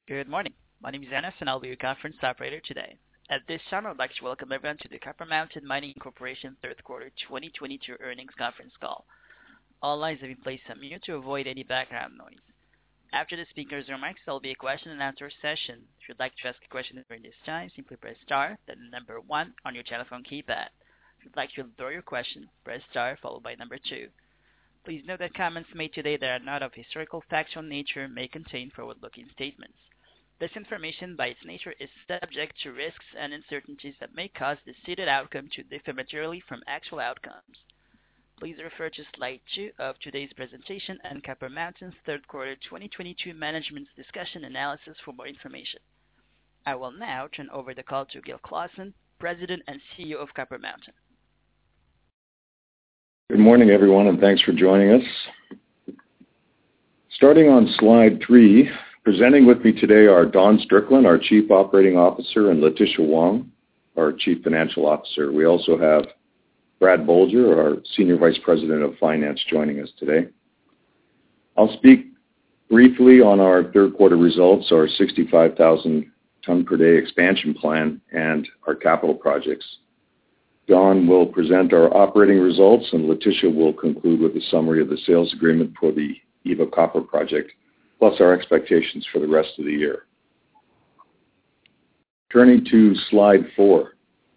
Good morning. My name is Anas, and I'll be your conference operator today. At this time, I would like to welcome everyone to the Copper Mountain Mining Corporation third quarter 2022 earnings conference call. All lines have been placed on mute to avoid any background noise. After the speaker's remarks, there will be a question and answer session. If you'd like to ask a question during this time, simply press star, then the number 1 on your telephone keypad. If you'd like to withdraw your question, press star followed by number 2. Please note that comments made today that are not of historical factual nature may contain forward-looking statements. This information, by its nature, is subject to risks and uncertainties that may cause the stated outcome to differ materially from actual outcomes. Please refer to slide 2 of today's presentation and Copper Mountain's third quarter 2022 management's discussion analysis for more information. I will now turn over the call to Gil Clausen, President and CEO of Copper Mountain. Good morning, everyone, and thanks for joining us. Starting on slide 3, presenting with me today are Don Strickland, our Chief Operating Officer, and Letitia Wong, our Chief Financial Officer. We also have Brad Bolger, our Senior Vice President of Finance, joining us today. I'll speak briefly on our third quarter results, our 65,000 ton per day expansion plan, and our capital projects. Don will present our operating results, and Letitia will conclude with a summary of the sales agreement for the Eva Copper project, plus our expectations for the rest of the year. Turning to slide 4.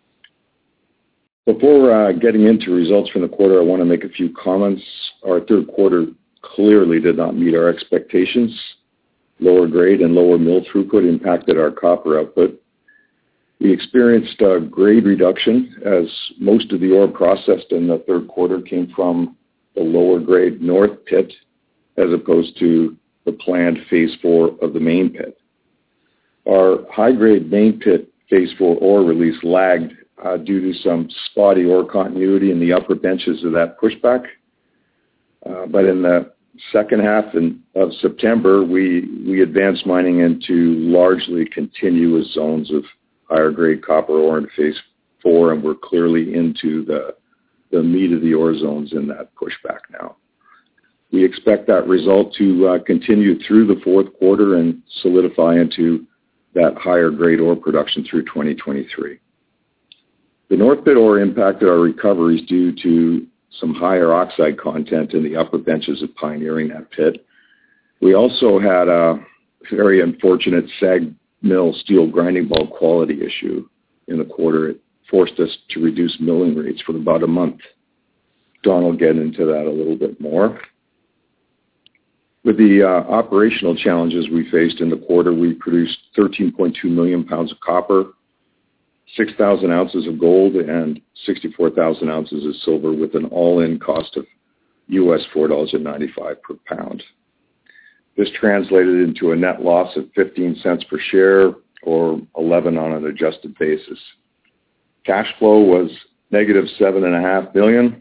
Before getting into results from the quarter, I want to make a few comments. Our third quarter clearly did not meet our expectations. Lower grade and lower mill throughput impacted our copper output. We experienced a grade reduction as most of the ore processed in the third quarter came from the lower grade north pit as opposed to the planned phase 4 of the main pit. Our high grade main pit phase 4 ore release lagged due to some spotty ore continuity in the upper benches of that pushback. But in the second half of September, we advanced mining into largely continuous zones of higher grade copper ore in phase 4, and we're clearly into the meat of the ore zones in that pushback now. We expect that result to continue through the fourth quarter and solidify into that higher grade ore production through 2023. The north pit ore impacted our recoveries due to some higher oxide content in the upper benches of pioneering that pit. We also had a very unfortunate SAG mill steel grinding ball quality issue in the quarter. It forced us to reduce milling rates for about a month. Don will get into that a little bit more. With the operational challenges we faced in the quarter, we produced 13.2 million pounds of copper, 6,000 ounces of gold, and 64,000 ounces of silver with an all-in cost of US $4.95 per pound. This translated into a net loss of 15 cents per share, or 11 on an adjusted basis. Cash flow was negative $7.5 million,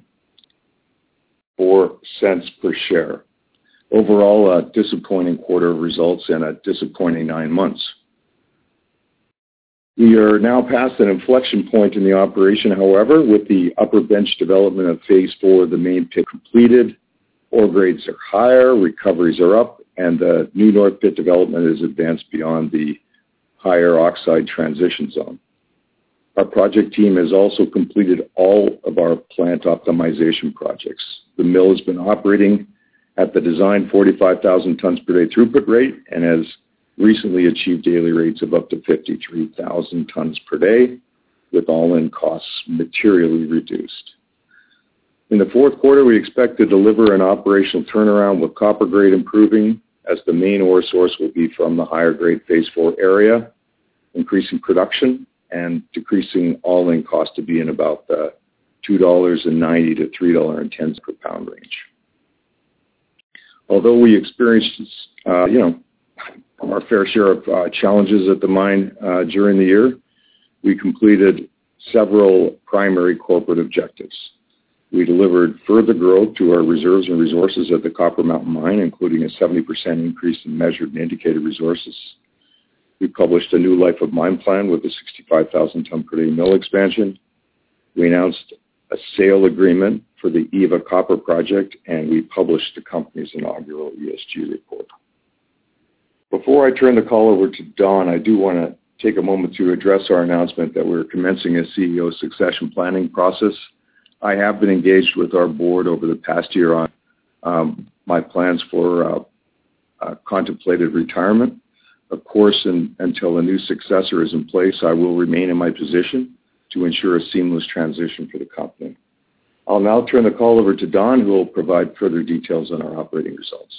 4 cents per share. Overall, a disappointing quarter of results and a disappointing 9 months. We are now past an inflection point in the operation, however, with the upper bench development of phase 4 of the main pit completed. Ore grades are higher, recoveries are up, and the new north pit development is advanced beyond the higher oxide transition zone. Our project team has also completed all of our plant optimization projects. The mill has been operating at the design 45,000 tons per day throughput rate and has recently achieved daily rates of up to 53,000 tons per day, with all-in costs materially reduced. In the fourth quarter, we expect to deliver an operational turnaround with copper grade improving, as the main ore source will be from the higher grade phase 4 area, increasing production and decreasing all-in cost to be in about the $2.90 to $3.10 per pound range. Although we experienced, our fair share of challenges at the mine during the year, we completed several primary corporate objectives. We delivered further growth to our reserves and resources at the Copper Mountain Mine, including a 70% increase in measured and indicated resources. We published a new life of mine plan with a 65,000 ton per day mill expansion. We announced a sale agreement for the Eva Copper project, and we published the company's inaugural ESG report. Before I turn the call over to Don, I do want to take a moment to address our announcement that we're commencing a CEO succession planning process. I have been engaged with our board over the past year on my plans for contemplated retirement. Of course, until a new successor is in place, I will remain in my position to ensure a seamless transition for the company. I'll now turn the call over to Don, who will provide further details on our operating results.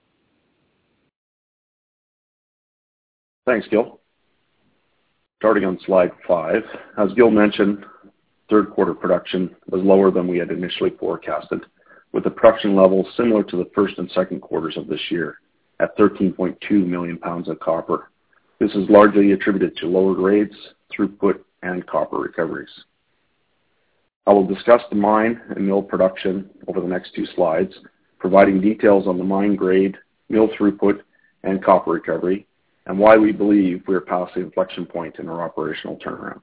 Thanks, Gil. Starting on slide 5, as Gil mentioned, third quarter production was lower than we had initially forecasted, with the production levels similar to the first and second quarters of this year at 13.2 million pounds of copper. This is largely attributed to lower grades, throughput, and copper recoveries. I will discuss the mine and mill production over the next 2 slides, providing details on the mine grade, mill throughput, and copper recovery, and why we believe we are past the inflection point in our operational turnaround.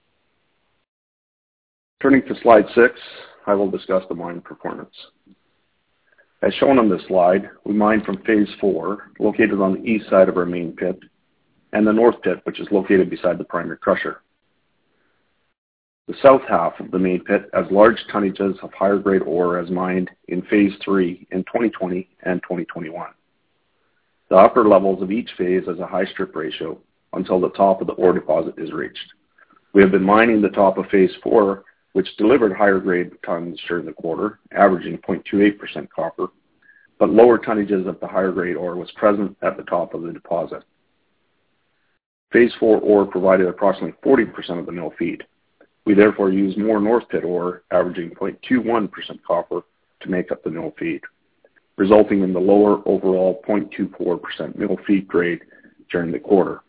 Turning to slide 6, I will discuss the mine performance. As shown on this slide, we mined from Phase 4, located on the east side of our main pit, and the north pit, which is located beside the primary crusher. The south half of the main pit has large tonnages of higher grade ore as mined in Phase 3 in 2020 and 2021. The upper levels of each phase has a high strip ratio until the top of the ore deposit is reached. We have been mining the top of Phase 4, which delivered higher grade tons during the quarter, averaging 0.28% copper, but lower tonnages of the higher grade ore was present at the top of the deposit. Phase 4 ore provided approximately 40% of the mill feed. We therefore used more north pit ore, averaging 0.21% copper, to make up the mill feed, resulting in the lower overall 0.24% mill feed grade during the quarter.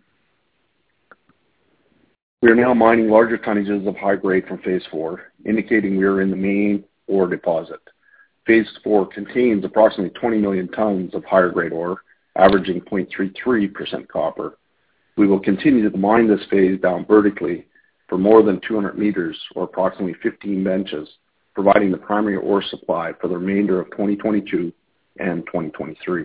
We are now mining larger tonnages of high grade from Phase 4, indicating we are in the main ore deposit. Phase 4 contains approximately 20 million tons of higher grade ore, averaging 0.33% copper. We will continue to mine this phase down vertically for more than 200 meters, or approximately 15 benches, providing the primary ore supply for the remainder of 2022 and 2023.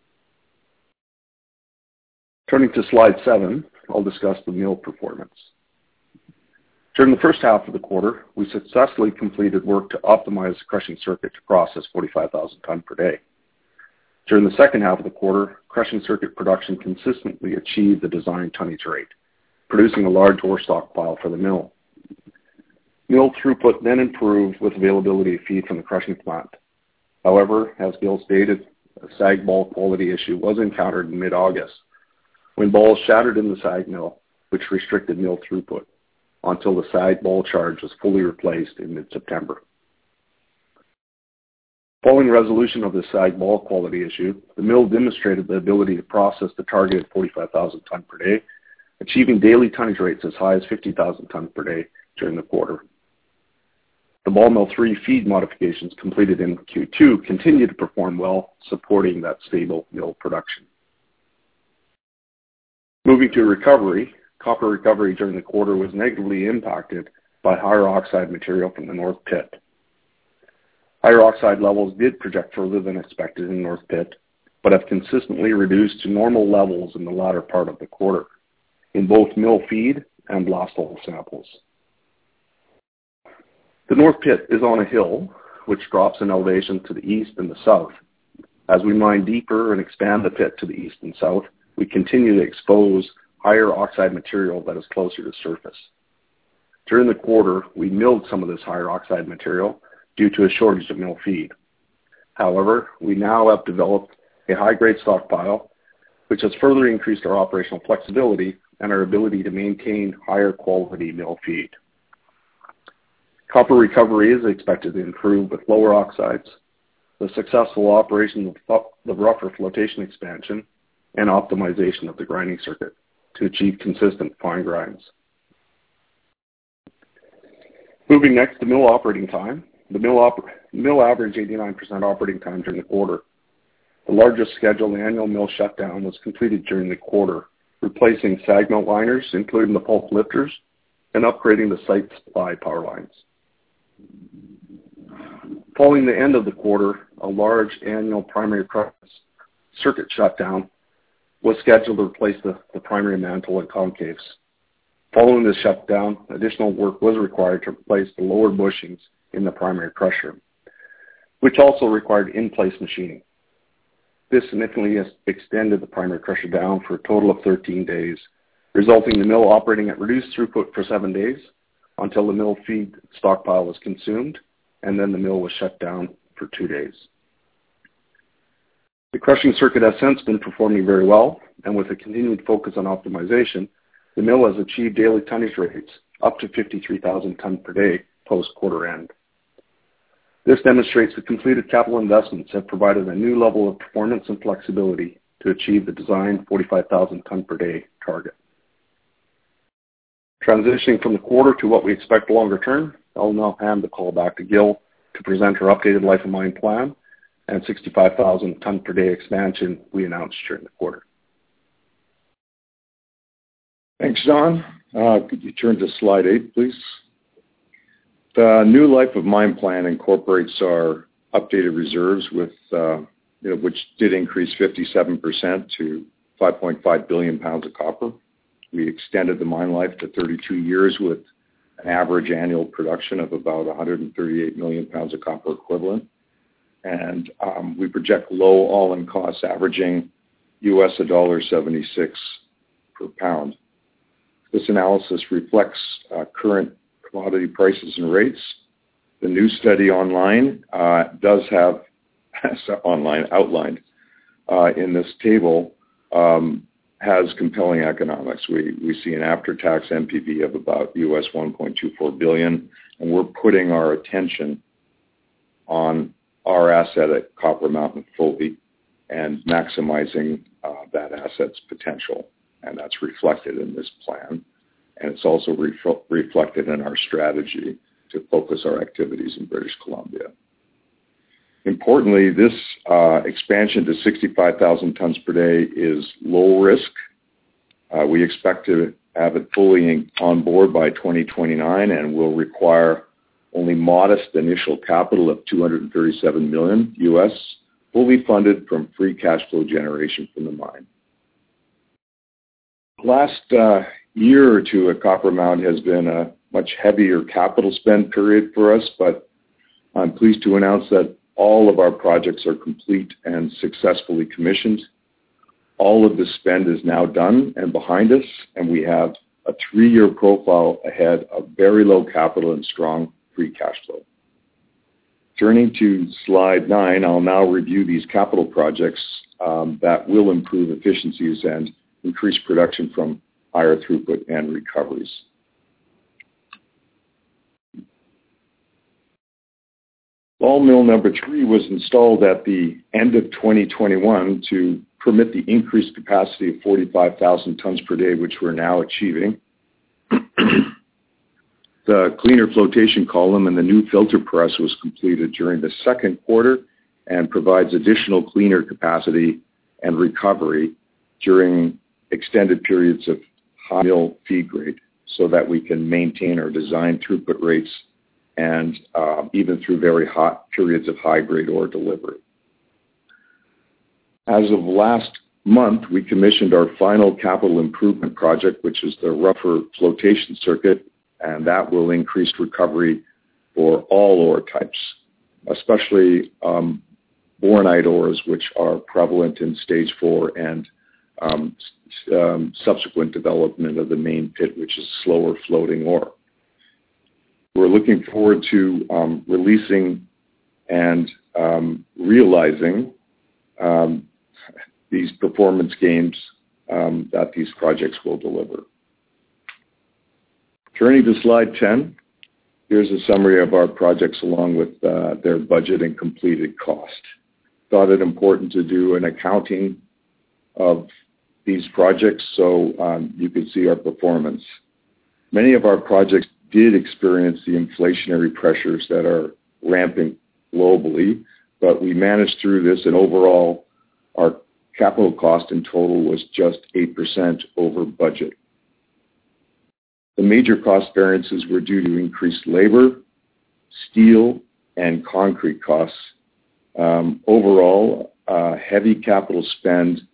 Turning to slide 7, I'll discuss the mill performance. During the first half of the quarter, we successfully completed work to optimize the crushing circuit to process 45,000 tons per day. During the second half of the quarter, crushing circuit production consistently achieved the design tonnage rate, producing a large ore stockpile for the mill. Mill throughput then improved with availability of feed from the crushing plant. However, as Gil stated, a SAG ball quality issue was encountered in mid-August, when balls shattered in the SAG mill, which restricted mill throughput until the SAG ball charge was fully replaced in mid-September. Following resolution of the SAG ball quality issue, the mill demonstrated the ability to process the targeted 45,000 tons per day, achieving daily tonnage rates as high as 50,000 tons per day during the quarter. The ball mill 3 feed modifications completed in Q2 continue to perform well, supporting that stable mill production. Moving to recovery, copper recovery during the quarter was negatively impacted by higher oxide material from the north pit. Higher oxide levels did project further than expected in the north pit, but have consistently reduced to normal levels in the latter part of the quarter, in both mill feed and blast hole samples. The north pit is on a hill, which drops in elevation to the east and the south. As we mine deeper and expand the pit to the east and south, we continue to expose higher oxide material that is closer to surface. During the quarter, we milled some of this higher oxide material due to a shortage of mill feed. However, we now have developed a high-grade stockpile, which has further increased our operational flexibility and our ability to maintain higher quality mill feed. Copper recovery is expected to improve with lower oxides, the successful operation of the rougher flotation expansion, and optimization of the grinding circuit to achieve consistent fine grinds. Moving next to mill operating time. The mill averaged 89% operating time during the quarter. The largest scheduled annual mill shutdown was completed during the quarter, replacing SAG mill liners, including the pulp lifters, and upgrading the site supply power lines. Following the end of the quarter, a large annual primary circuit shutdown was scheduled to replace the primary mantle and concaves. Following this shutdown, additional work was required to replace the lower bushings in the primary crusher, which also required in-place machining. This significantly extended the primary crusher down for a total of 13 days, resulting in the mill operating at reduced throughput for 7 days until the mill feed stockpile was consumed, and then the mill was shut down for 2 days. The crushing circuit has since been performing very well, and with a continued focus on optimization, the mill has achieved daily tonnage rates up to 53,000 tons per day post-quarter end. This demonstrates the completed capital investments have provided a new level of performance and flexibility to achieve the designed 45,000 ton per day target. Transitioning from the quarter to what we expect longer term, I'll now hand the call back to Gil to present our updated life of mine plan and 65,000 ton per day expansion we announced during the quarter. Thanks, John. Could you turn to slide 8, please? The new life of mine plan incorporates our updated reserves with, which did increase 57% to 5.5 billion pounds of copper. We extended the mine life to 32 years with an average annual production of about 138 million pounds of copper equivalent. And we project low all-in costs averaging US $1.76 per pound. This analysis reflects current commodity prices and rates. The new study online does have outlined in this table has compelling economics. We see an after-tax NPV of about US $1.24 billion, and we're putting our attention on our asset at Copper Mountain fully and maximizing that asset's potential, and that's reflected in this plan. And it's also reflected in our strategy to focus our activities in British Columbia. Importantly, this expansion to 65,000 tons per day is low risk. We expect to have it fully on board by 2029 and will require only modest initial capital of $237 million US, fully funded from free cash flow generation from the mine. Last year or two at Copper Mountain has been a much heavier capital spend period for us, but I'm pleased to announce that all of our projects are complete and successfully commissioned. All of the spend is now done and behind us, and we have a 3-year profile ahead of very low capital and strong free cash flow. Turning to slide 9, I'll now review these capital projects that will improve efficiencies and increase production from higher throughput and recoveries. Ball mill number 3 was installed at the end of 2021 to permit the increased capacity of 45,000 tons per day, which we're now achieving. The cleaner flotation column and the new filter press was completed during the second quarter and provides additional cleaner capacity and recovery during extended periods of high mill feed grade so that we can maintain our design throughput rates and even through very hot periods of high-grade ore delivery. As of last month, we commissioned our final capital improvement project, which is the rougher flotation circuit, and that will increase recovery for all ore types, especially bornite ores, which are prevalent in stage 4 and subsequent development of the main pit, which is slower floating ore. We're looking forward to releasing and realizing these performance gains that these projects will deliver. Turning to slide 10, here's a summary of our projects along with their budget and completed cost. Thought it important to do an accounting of these projects so you can see our performance. Many of our projects did experience the inflationary pressures that are ramping globally, but we managed through this, and overall our capital cost in total was just 8% over budget. The major cost variances were due to increased labor, steel, and concrete costs. Overall, heavy capital spend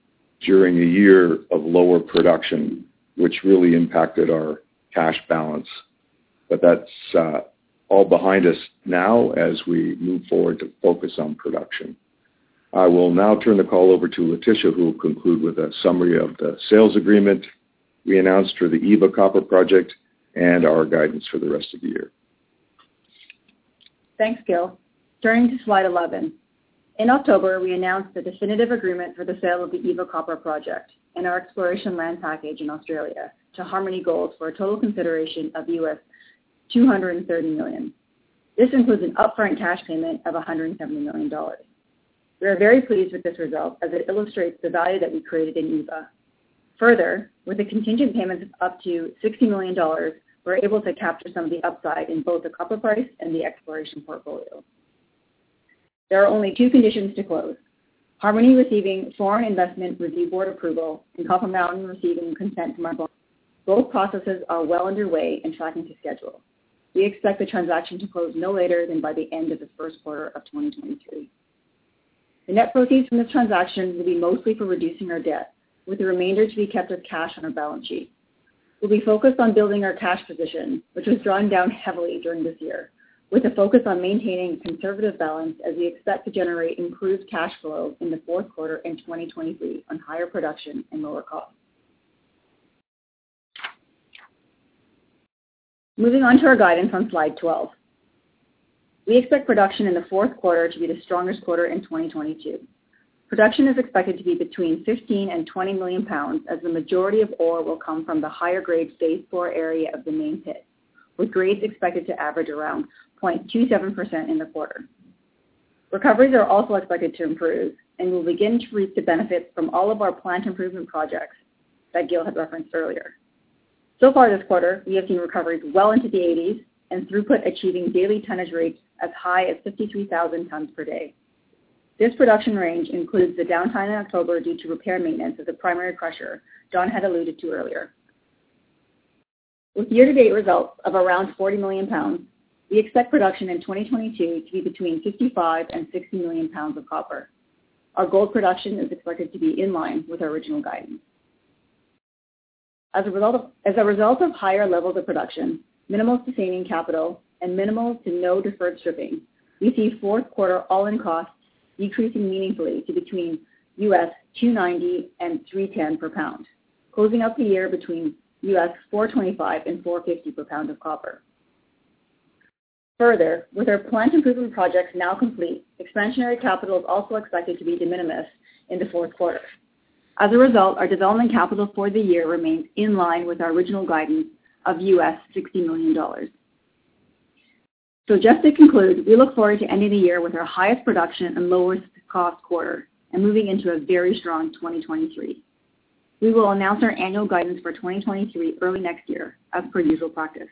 during a year of lower production, which really impacted our cash balance. But that's all behind us now as we move forward to focus on production. I will now turn the call over to Letitia, who will conclude with a summary of the sales agreement we announced for the Eva Copper Project and our guidance for the rest of the year. Thanks, Gil. Turning to slide 11. In October, we announced the definitive agreement for the sale of the Eva Copper Project and our exploration land package in Australia to Harmony Gold for a total consideration of US $230 million. This includes an upfront cash payment of $170 million. We are very pleased with this result as it illustrates the value that we created in Eva. Further, with the contingent payments of up to $60 million, we're able to capture some of the upside in both the copper price and the exploration portfolio. There are only two conditions to close: Harmony receiving Foreign Investment Review Board approval and Copper Mountain receiving consent from our board. Both processes are well underway and tracking to schedule. We expect the transaction to close no later than by the end of the first quarter of 2023. The net proceeds from this transaction will be mostly for reducing our debt, with the remainder to be kept as cash on our balance sheet. We'll be focused on building our cash position, which was drawn down heavily during this year, with a focus on maintaining a conservative balance as we expect to generate improved cash flow in the fourth quarter in 2023 on higher production and lower costs. Moving on to our guidance on slide 12. We expect production in the fourth quarter to be the strongest quarter in 2022. Production is expected to be between 15 and 20 million pounds, as the majority of ore will come from the higher grade phase 4 area of the main pit, with grades expected to average around 0.27% in the quarter. Recoveries are also expected to improve, and we'll begin to reap the benefits from all of our plant improvement projects that Gil had referenced earlier. So far this quarter, we have seen recoveries well into the 80s and throughput achieving daily tonnage rates as high as 53,000 tons per day. This production range includes the downtime in October due to repair maintenance of the primary crusher Don had alluded to earlier. With year-to-date results of around 40 million pounds, we expect production in 2022 to be between 55 and 60 million pounds of copper. Our gold production is expected to be in line with our original guidance. As a result of higher levels of production, minimal sustaining capital, and minimal to no deferred stripping, we see fourth quarter all-in costs decreasing meaningfully to between US $290 and $310 per pound, closing out the year between US $425 and $450 per pound of copper. Further, with our plant improvement projects now complete, expansionary capital is also expected to be de minimis in the fourth quarter. As a result, our development capital for the year remains in line with our original guidance of US $60 million. So just to conclude, we look forward to ending the year with our highest production and lowest cost quarter and moving into a very strong 2023. We will announce our annual guidance for 2023 early next year, as per usual practice.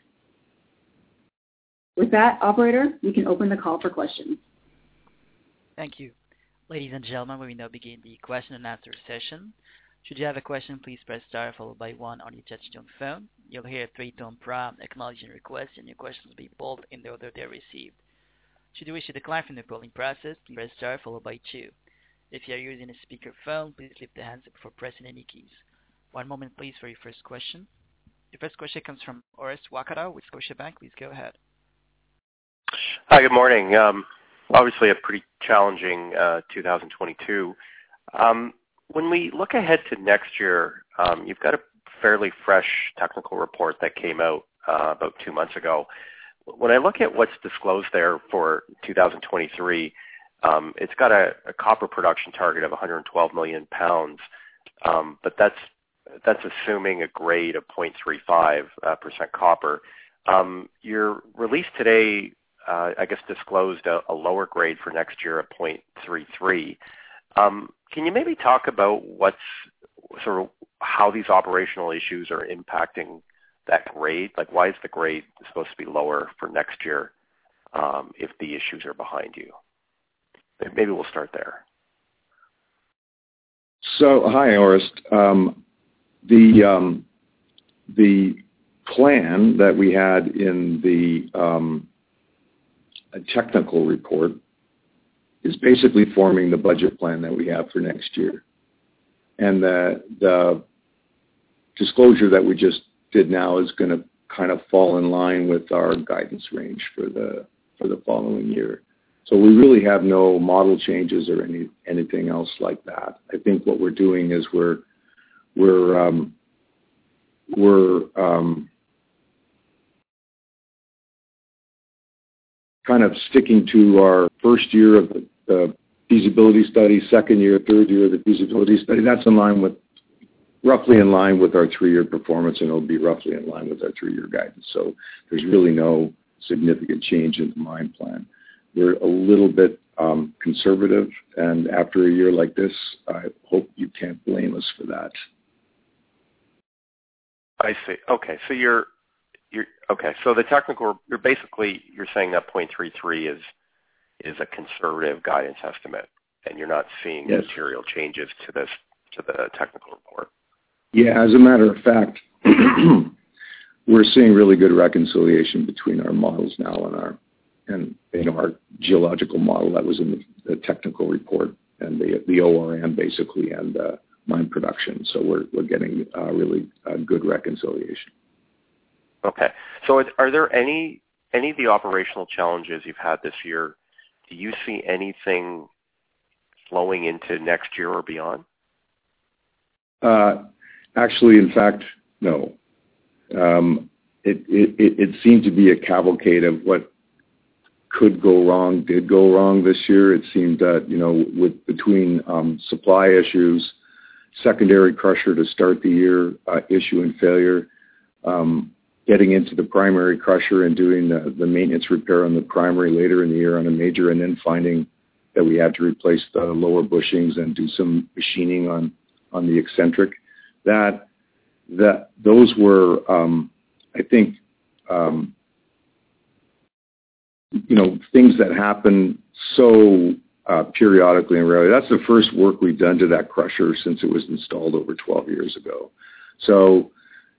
With that, operator, we can open the call for questions. Thank you. Ladies and gentlemen, we will now begin the question and answer session. Should you have a question, please press star followed by 1 on your touch-tone phone. You'll hear a 3-tone prompt acknowledging your request, and your questions will be pulled in the order they are received. Should you wish to decline from the polling process, please press star followed by 2. If you are using a speakerphone, please lift the handset before pressing any keys. One moment, please, for your first question. Your first question comes from Orest Wowkodaw with Scotiabank. Please go ahead. Hi, good morning. Obviously a pretty challenging 2022. When we look ahead to next year, you've got a fairly fresh technical report that came out about 2 months ago. When I look at what's disclosed there for 2023, it's got a copper production target of 112 million pounds, but that's assuming a grade of 0.35% copper. Your release today, I guess, disclosed a lower grade for next year at 0.33. Can you maybe talk about what's sort of how these operational issues are impacting that grade? Like, why is the grade supposed to be lower for next year if the issues are behind you? Maybe we'll start there. So, hi, Orest. The plan that we had in the technical report is basically forming the budget plan that we have for next year. and the disclosure that we just did now is going to kind of fall in line with our guidance range for the following year. So we really have no model changes or anything else like that. I think what we're doing is we're kind of sticking to our first year of the feasibility study, second year, third year of the feasibility study. That's roughly in line with our 3-year performance, and it'll be roughly in line with our 3-year guidance. So there's really no significant change in the mine plan. We're a little bit conservative, and after a year like this, I hope you can't blame us for that. I see. Okay, so you're okay. So the technical, you're saying that 0.33 is a conservative guidance estimate, and you're not seeing material changes to the technical report. Yeah, as a matter of fact, we're seeing really good reconciliation between our models now and our geological model that was in the technical report and the ORM basically and mine production. So we're getting really good reconciliation. Okay. So are there any of the operational challenges you've had this year, do you see anything flowing into next year or beyond? Actually, in fact, no. It seemed to be a cavalcade of what could go wrong, did go wrong this year. It seemed that, between supply issues, secondary crusher to start the year, issue and failure, getting into the primary crusher and doing the maintenance repair on the primary later in the year on a major, and then finding that we had to replace the lower bushings and do some machining on the eccentric. Those were, I think, things that happen so periodically and rarely. That's the first work we've done to that crusher since it was installed over 12 years ago. So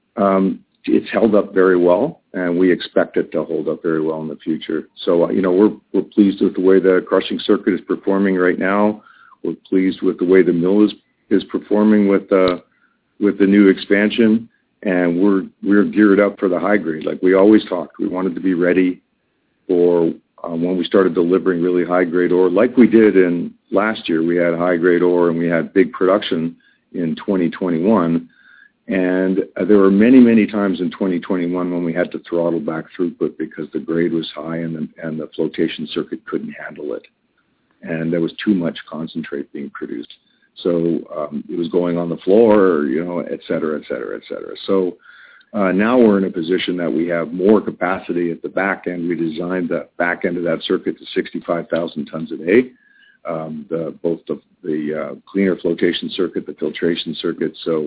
it's held up very well, and we expect it to hold up very well in the future. So, we're pleased with the way the crushing circuit is performing right now. We're pleased with the way the mill is performing with the new expansion, and we're geared up for the high grade. Like we always talked, we wanted to be ready for when we started delivering really high grade ore, like we did in last year. We had high grade ore and we had big production in 2021. And there were many, many times in 2021 when we had to throttle back throughput because the grade was high and the flotation circuit couldn't handle it. And there was too much concentrate being produced. So it was going on the floor, et cetera, et cetera, et cetera. So now we're in a position that we have more capacity at the back end. We designed the back end of that circuit to 65,000 tons a day, both the cleaner flotation circuit, the filtration circuit. So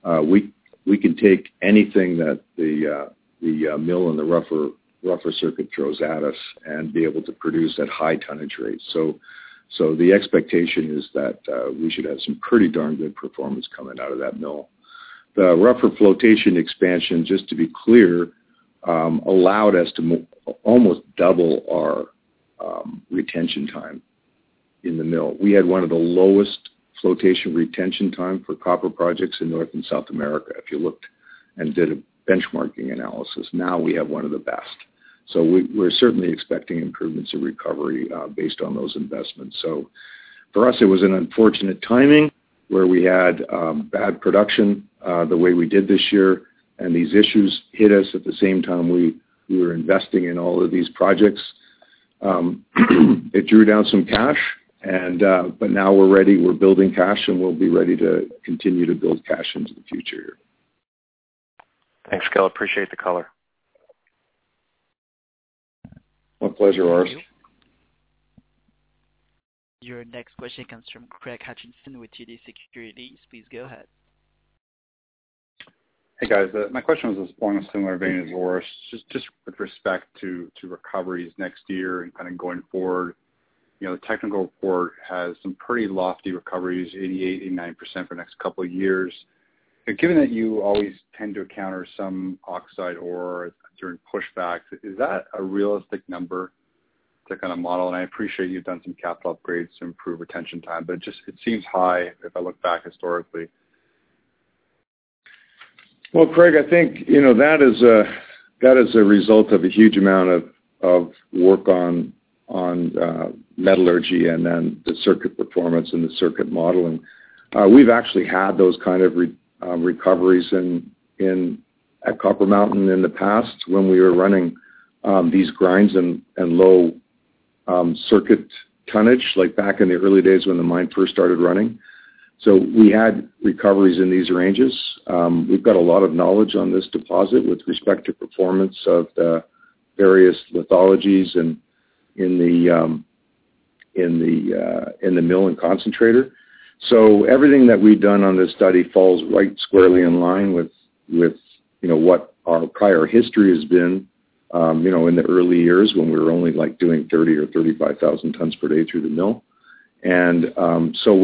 we can take anything that the mill and the rougher circuit throws at us and be able to produce at high tonnage rates. So the expectation is that we should have some pretty darn good performance coming out of that mill. The rougher flotation expansion, just to be clear, allowed us to almost double our retention time in the mill. We had one of the lowest flotation retention time for copper projects in North and South America. If you looked and did a benchmarking analysis, now we have one of the best. So we're certainly expecting improvements in recovery based on those investments. So for us, it was an unfortunate timing where we had bad production the way we did this year, and these issues hit us at the same time we were investing in all of these projects. It drew down some cash, but now we're ready. We're building cash, and we'll be ready to continue to build cash into the future. Thanks, Gil. Appreciate the color. My pleasure, Orest. Your next question comes from Craig Hutchinson with TD Securities. Please go ahead. Hey guys, my question was along a similar vein as Orest, just with respect to recoveries next year and kind of going forward. The technical report has some pretty lofty recoveries, 88, 89% for the next couple of years. But given that you always tend to encounter some oxide ore during pushbacks, is that a realistic number to kind of model? And I appreciate you've done some capital upgrades to improve retention time, but it seems high if I look back historically. Well, Craig, I think that is a result of a huge amount of work on metallurgy and then the circuit performance and the circuit modeling. We've actually had those kind of recoveries at Copper Mountain in the past when we were running these grinds and low circuit tonnage, like back in the early days when the mine first started running. So we had recoveries in these ranges. We've got a lot of knowledge on this deposit with respect to performance of the various lithologies and in the mill and concentrator. So everything that we've done on this study falls right squarely in line with what our prior history has been. In the early years when we were only like doing 30 or 35,000 tons per day through the mill, and so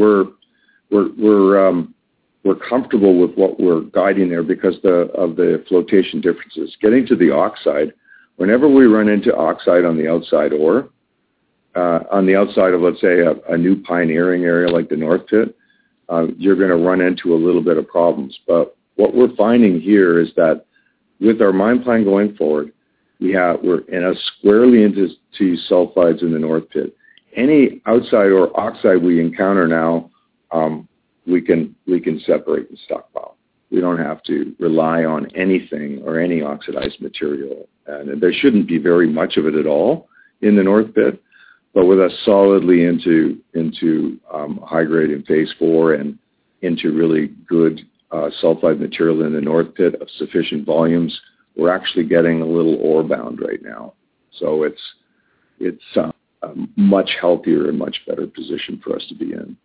we're comfortable with what we're guiding there because of the flotation differences. Getting to the oxide, whenever we run into oxide on the outside ore, on the outside of, let's say, a new pioneering area like the North Pit, you're going to run into a little bit of problems. But what we're finding here is that with our mine plan going forward, we're squarely into sulfides in the North Pit. Any outside or oxide we encounter now, we can separate and stockpile. We don't have to rely on anything or any oxidized material, and there shouldn't be very much of it at all in the North Pit. But with us solidly into high grade in phase 4 and into really good sulfide material in the North Pit of sufficient volumes, we're actually getting a little ore bound right now. So it's a much healthier and much better position for us to be in.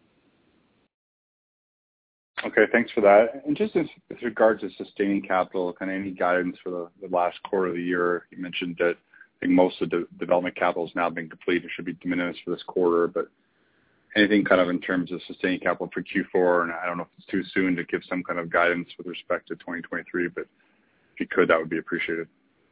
Okay, thanks for that. And just with regards to sustaining capital, kind of any guidance for the last quarter of the year? You mentioned that I think most of the development capital has now been completed. It should be de minimis for this quarter, but anything kind of in terms of sustaining capital for Q4? And I don't know if it's too soon to give some kind of guidance with respect to 2023, but if you could, that would be appreciated.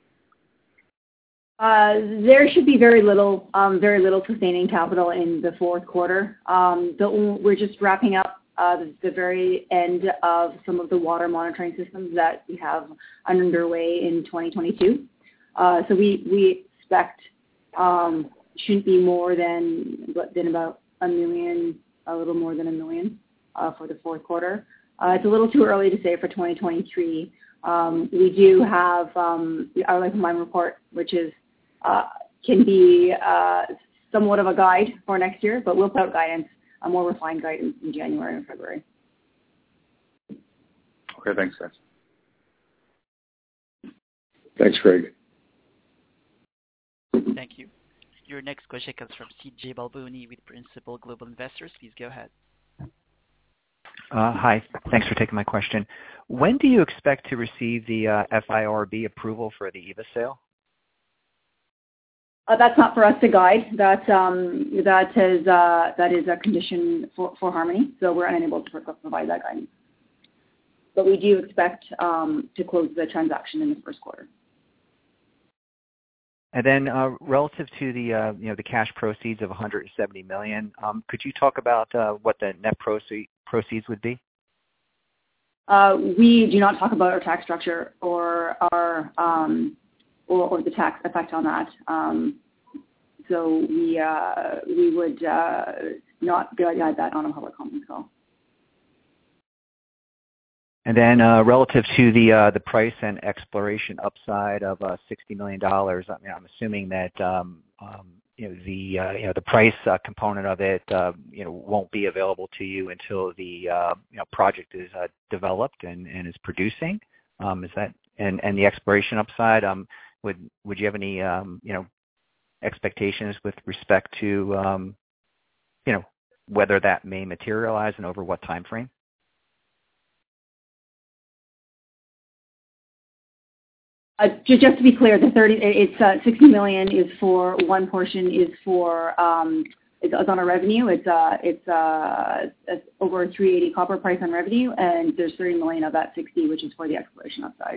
There should be very little sustaining capital in the fourth quarter. We're just wrapping up the very end of some of the water monitoring systems that we have underway in 2022. So we expect shouldn't be more than about $1 million, a little more than $1 million for the fourth quarter. It's a little too early to say for 2023. We do have our life of mine report, which is can be somewhat of a guide for next year, but we'll put out guidance, a more refined guidance in January and February. Okay, thanks, guys. Thanks, Craig. Thank you. Your next question comes from CJ Balboni with Principal Global Investors. Please go ahead. Hi. Thanks for taking my question. When do you expect to receive the FIRB approval for the Eva sale? That's not for us to guide. That is a condition for Harmony, so we're unable to provide that guidance. But we do expect to close the transaction in the first quarter. And then relative to the cash proceeds of $170 million, could you talk about what the net proceeds would be? We do not talk about our tax structure or our or the tax effect on that. So we would not guide that on a public conference call. And then relative to the price and exploration upside of $60 million, I mean, I'm assuming that the price component of it won't be available to you until the project is developed and is producing. Is that and the exploration upside? Would you have any expectations with respect to whether that may materialize and over what time frame? Just to be clear, it's $60 million is for one portion is for it's on our revenue. It's over $3.80 copper price on revenue, and there's $30 million of that 60, which is for the exploration upside.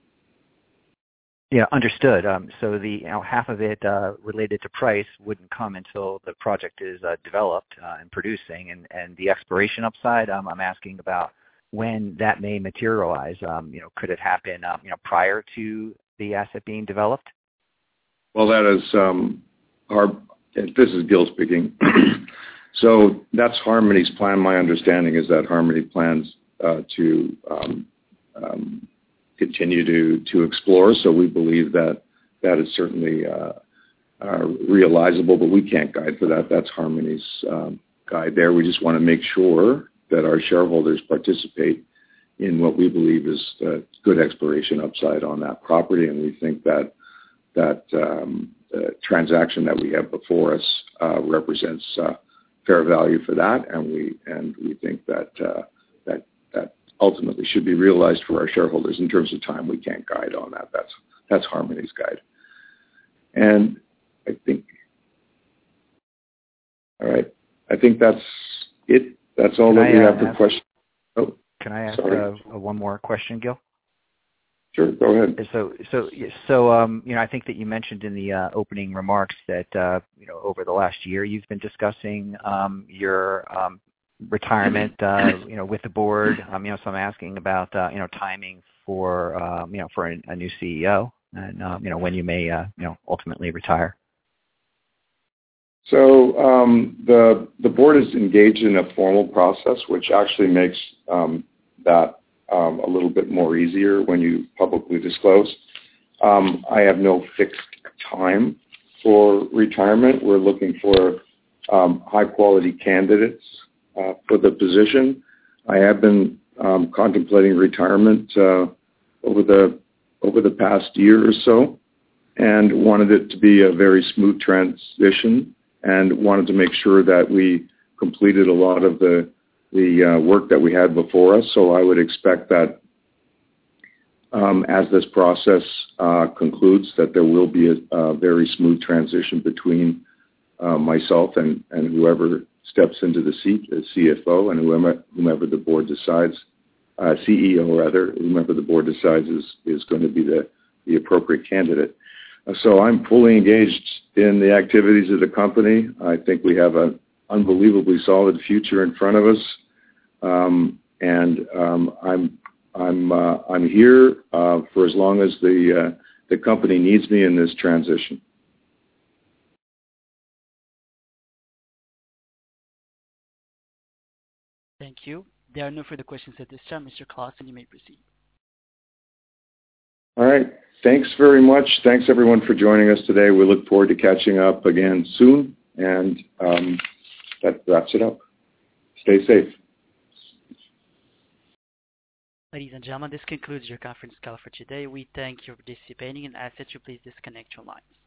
Yeah, understood. So the half of it related to price wouldn't come until the project is developed and producing, and the exploration upside. I'm asking about when that may materialize? Could it happen, prior to the asset being developed? Well, that is this is Gil speaking. So that's Harmony's plan. My understanding is that Harmony plans to continue to explore. So we believe that is certainly realizable, but we can't guide for that. That's Harmony's guide there. We just want to make sure that our shareholders participate in what we believe is good exploration upside on that property, and we think that transaction that we have before us represents fair value for that, and we think that ultimately should be realized for our shareholders. In terms of time, we can't guide on that. That's Harmony's guide. And I think, all right, I think that's it. That's all that we have for questions. Oh, can I ask one more question, Gil? Sure, go ahead. So, I think that you mentioned in the opening remarks that, over the last year you've been discussing your retirement, with the board. So I'm asking about, timing for a new CEO and, when you may, ultimately retire. So the board is engaged in a formal process, which actually makes that a little bit more easier when you publicly disclose. I have no fixed time for retirement. We're looking for high-quality candidates for the position. I have been contemplating retirement over the past year or so, and wanted it to be a very smooth transition, and wanted to make sure that we completed a lot of the work that we had before us. So I would expect that as this process concludes, that there will be a very smooth transition between myself and whoever steps into the seat as CFO, and whomever the board decides, CEO rather, whomever the board decides is going to be the appropriate candidate. So I'm fully engaged in the activities of the company. I think we have an unbelievably solid future in front of us, and I'm here for as long as the company needs me in this transition. Thank you. There are no further questions at this time. Mr. Clausen, you may proceed. All right. Thanks very much. Thanks, everyone, for joining us today. We look forward to catching up again soon, and that wraps it up. Stay safe. Ladies and gentlemen, this concludes your conference call for today. We thank you for participating and ask that you please disconnect your lines.